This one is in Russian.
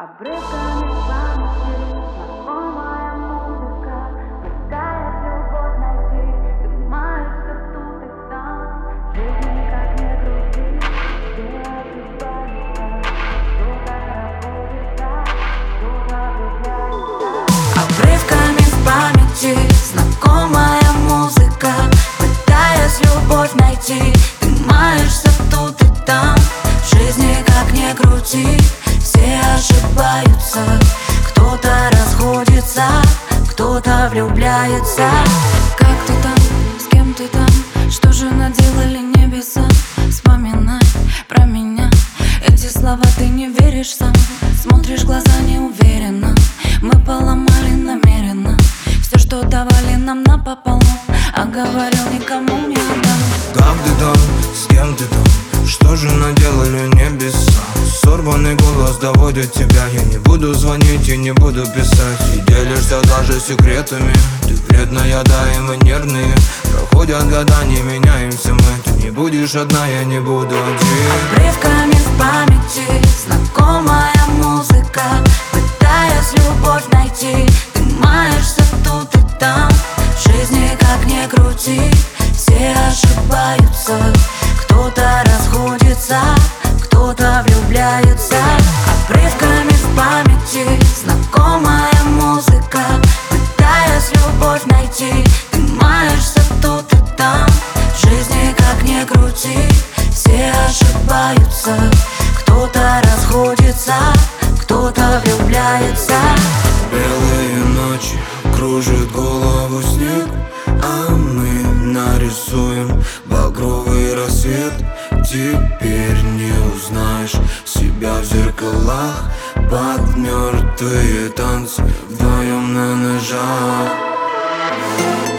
Обрывками памяти знакомая музыка, пытаясь любовь найти, ты маешься тут и там. Жизнь как не крути, все ошибаются, кто-то расходится, кто-то влюбляется. Обрывками в памяти знакомая музыка, пытаясь любовь найти, ты маешься тут и там. В жизни как не крути, все ошибаются, кто-то расходится, кто-то влюбляется. Как ты там, с кем ты там, что же наделали небеса? Вспоминай про меня, эти слова ты не веришь сам. Смотришь в глаза неуверенно, мы поломали намеренно все, что давали нам напополам, а говорил, никому не отдам. Как ты там, с кем ты там, что же наделали небеса? Сорванный голос доводит тебя. Я не буду звонить и не буду писать. И делишься даже секретами. Ты вредная, да, и мы нервные. Проходят года, не меняемся мы. Ты не будешь одна, я не буду один. Обрывками в памяти знакомая музыка, пытаясь любовь найти, ты маешься тут и там. В жизни как не крути, все ошибаются, кто-то расходится, кто-то влюбляется. Обрывками в памяти знакомая музыка, пытаясь любовь найти, ты маешься тут и там. В жизни как не крути, все ошибаются, кто-то расходится, кто-то влюбляется. Белые ночи кружит голову снег, а мы нарисуем багровый рассвет. Теперь не узнаешь себя в зеркалах, под мертвые танцы вдвоем на ножах.